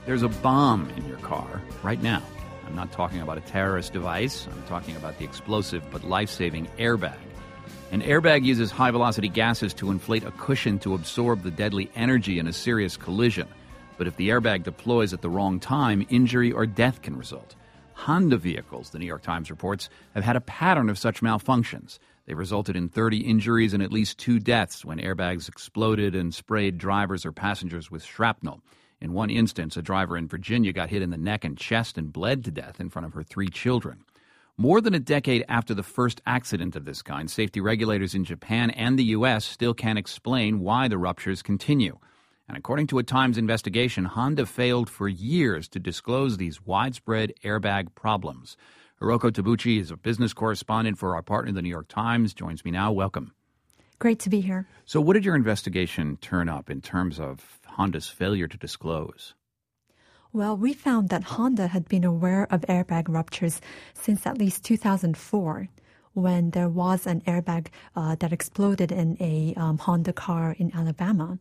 There's a bomb in your car right now. I'm not talking about a terrorist device. I'm talking about the explosive but life-saving airbag. An airbag uses high-velocity gases to inflate a cushion to absorb the deadly energy in a serious collision. But if the airbag deploys at the wrong time, injury or death can result. Honda vehicles, the New York Times reports, have had a pattern of such malfunctions. They resulted in 30 injuries and at least 2 deaths when airbags exploded and sprayed drivers or passengers with shrapnel. In one instance, a driver in Virginia got hit in the neck and chest and bled to death in front of her 3 children. More than a decade after the first accident of this kind, safety regulators in Japan and the U.S. still can't explain why the ruptures continue. And according to a Times investigation, Honda failed for years to disclose these widespread airbag problems. Hiroko Tabuchi is a business correspondent for our partner, the New York Times, joins me now. Welcome. Great to be here. So what did your investigation turn up in terms of Honda's failure to disclose? Well, we found that Honda had been aware of airbag ruptures since at least 2004, when there was an airbag that exploded in a Honda car in Alabama.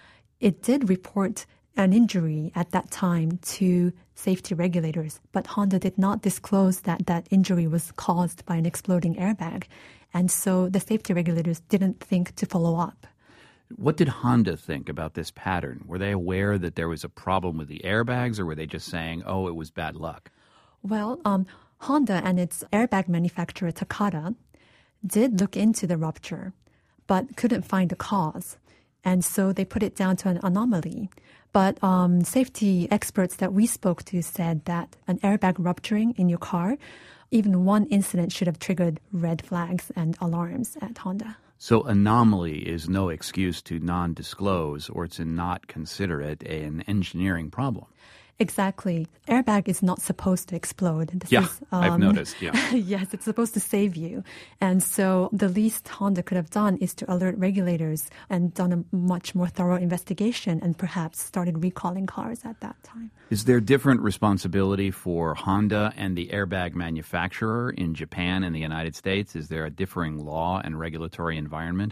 It did report an injury at that time to safety regulators, but Honda did not disclose that that injury was caused by an exploding airbag. And so the safety regulators didn't think to follow up. What did Honda think about this pattern? Were they aware that there was a problem with the airbags, or were they just saying, oh, it was bad luck? Well, Honda and its airbag manufacturer Takata did look into the rupture, but couldn't find the cause. And so they put it down to an anomaly. But safety experts that we spoke to said that an airbag rupturing in your car, even one incident should have triggered red flags and alarms at Honda. So anomaly is no excuse to non-disclose or to not consider it an engineering problem. Exactly. Airbag is not supposed to explode. I've noticed, yeah. Yes, it's supposed to save you. And so the least Honda could have done is to alert regulators and done a much more thorough investigation and perhaps started recalling cars at that time. Is there different responsibility for Honda and the airbag manufacturer in Japan and the United States? Is there a differing law and regulatory environment?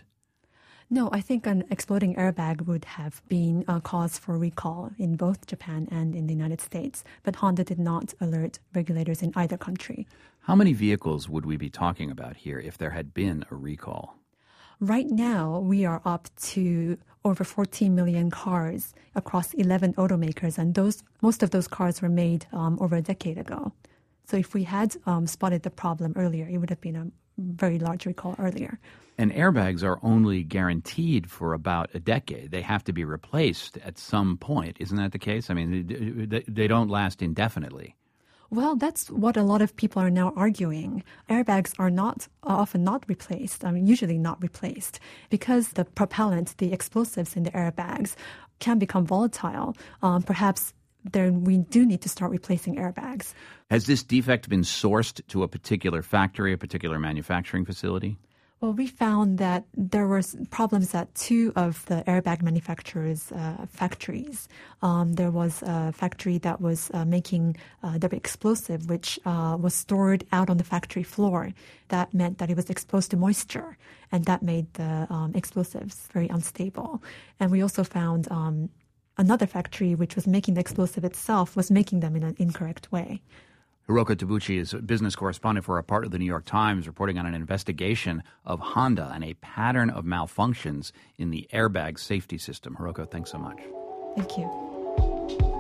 No, I think an exploding airbag would have been a cause for recall in both Japan and in the United States, but Honda did not alert regulators in either country. How many vehicles would we be talking about here if there had been a recall? Right now, we are up to over 14 million cars across 11 automakers, and most of those cars were made over a decade ago. So if we had spotted the problem earlier, it would have been a very large recall earlier. And airbags are only guaranteed for about a decade. They have to be replaced at some point. Isn't that the case? I mean, they don't last indefinitely. Well, that's what a lot of people are now arguing. Airbags are often not replaced, usually not replaced, because the propellant, the explosives in the airbags, can become volatile. Perhaps we do need to start replacing airbags. Has this defect been sourced to a particular factory, a particular manufacturing facility? Well, we found that there were problems at 2 of the airbag manufacturers' factories. There was a factory that was making the explosive, which was stored out on the factory floor. That meant that it was exposed to moisture, and that made the explosives very unstable. And we also found another factory, which was making the explosive itself, was making them in an incorrect way. Hiroko Tabuchi is a business correspondent for a part of the New York Times, reporting on an investigation of Honda and a pattern of malfunctions in the airbag safety system. Hiroko, thanks so much. Thank you.